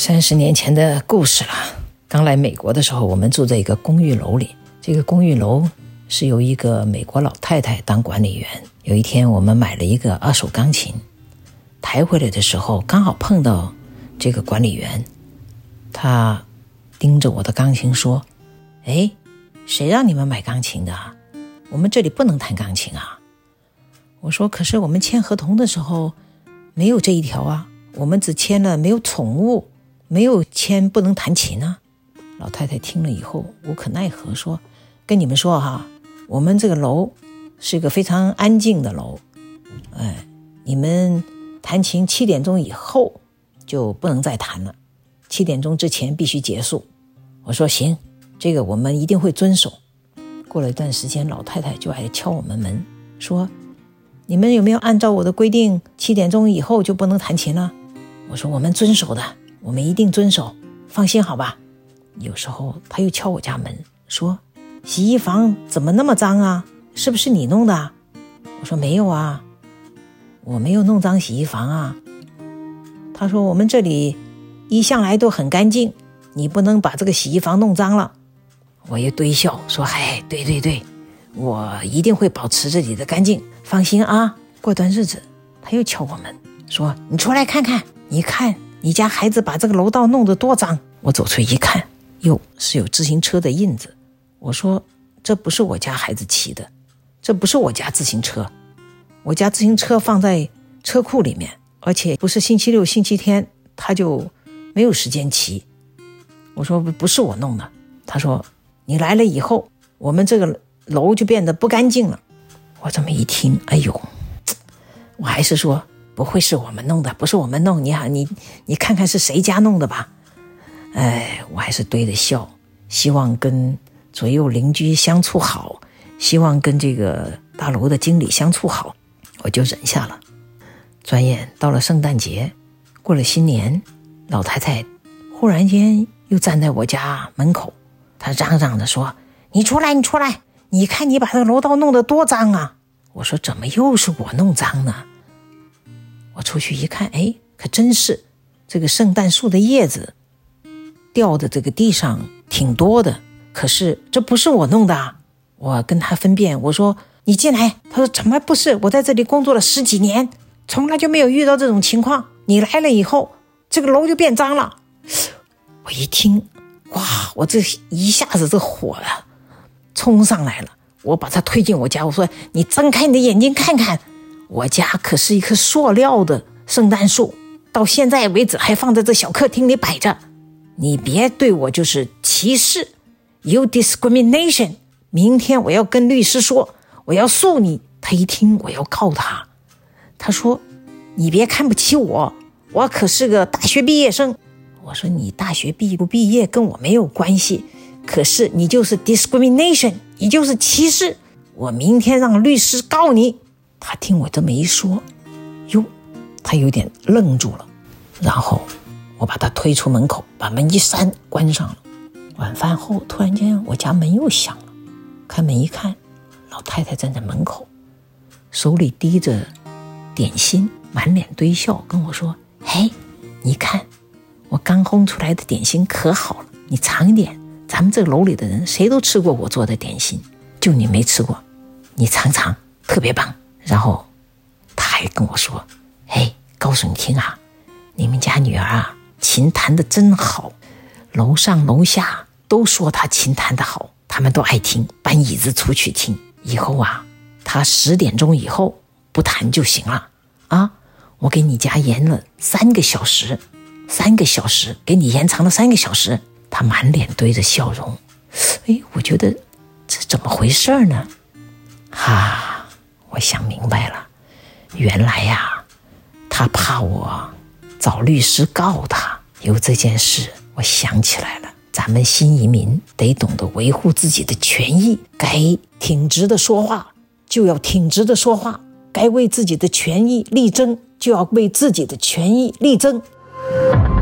30年前的故事了。刚来美国的时候，我们住在一个公寓楼里，这个公寓楼是由一个美国老太太当管理员。有一天我们买了一个二手钢琴，抬回来的时候刚好碰到这个管理员，他盯着我的钢琴说，诶，谁让你们买钢琴的啊？我们这里不能弹钢琴啊。我说，可是我们签合同的时候没有这一条啊，我们只签了没有宠物，没有签不能弹琴啊。老太太听了以后无可奈何说，跟你们说哈，我们这个楼是一个非常安静的楼，你们弹琴7点钟以后就不能再弹了，7点钟之前必须结束。我说行，这个我们一定会遵守。过了一段时间，老太太就来敲我们门说，你们有没有按照我的规定7点钟以后就不能弹琴了？我说我们遵守的，我们一定遵守，放心好吧。有时候他又敲我家门说，洗衣房怎么那么脏啊？是不是你弄的啊？我说没有啊，我没有弄脏洗衣房啊。他说我们这里一向来都很干净，你不能把这个洗衣房弄脏了。我也堆笑说，嗨，对，我一定会保持这里的干净，放心啊。过段日子他又敲我门说，你出来看看，你看你家孩子把这个楼道弄得多脏。我走出一看，哟，是有自行车的印子。我说这不是我家孩子骑的，这不是我家自行车，我家自行车放在车库里面，而且不是星期六星期天他就没有时间骑。我说不是我弄的。他说你来了以后我们这个楼就变得不干净了。我这么一听，哎呦，我还是说不会是我们弄的，不是我们弄，你看看是谁家弄的吧。我还是堆着笑，希望跟左右邻居相处好，希望跟这个大楼的经理相处好，我就忍下了。转眼到了圣诞节，过了新年，老太太忽然间又站在我家门口，她嚷嚷着说，你出来，你看你把这个楼道弄得多脏啊。我说怎么又是我弄脏呢？我出去一看，可真是这个圣诞树的叶子掉的这个地上挺多的，可是这不是我弄的啊。我跟他分辨，我说你进来。他说怎么不是，我在这里工作了10几年，从来就没有遇到这种情况，你来了以后这个楼就变脏了。我一听，哇，我这一下子这火啊冲上来了，我把他推进我家，我说你睁开你的眼睛看看，我家可是一棵塑料的圣诞树，到现在为止还放在这小客厅里摆着，你别对我就是歧视， You discrimination， 明天我要跟律师说，我要诉你。他一听我要告他，他说你别看不起我，我可是个大学毕业生。我说你大学毕不毕业跟我没有关系，可是你就是 discrimination， 你就是歧视，我明天让律师告你。他听我这么一说，哟，他有点愣住了，然后我把他推出门口，把门一扇关上了。晚饭后突然间我家门又响了，开门一看，老太太站在门口，手里提着点心，满脸堆笑跟我说，嘿，你看我刚烘出来的点心可好了，你尝一点，咱们这个楼里的人谁都吃过我做的点心，就你没吃过，你尝尝，特别棒。然后他还跟我说，嘿，告诉你听啊，你们家女儿啊琴弹得真好，楼上楼下都说她琴弹得好，他们都爱听，搬椅子出去听。以后啊她10点钟以后不弹就行了啊，我给你家延了3个小时，给你延长了3个小时。他满脸堆着笑容，我觉得这怎么回事呢？我想明白了，原来呀，他怕我找律师告他。有这件事我想起来了，咱们新移民得懂得维护自己的权益，该挺直的说话就要挺直的说话，该为自己的权益力争就要为自己的权益力争。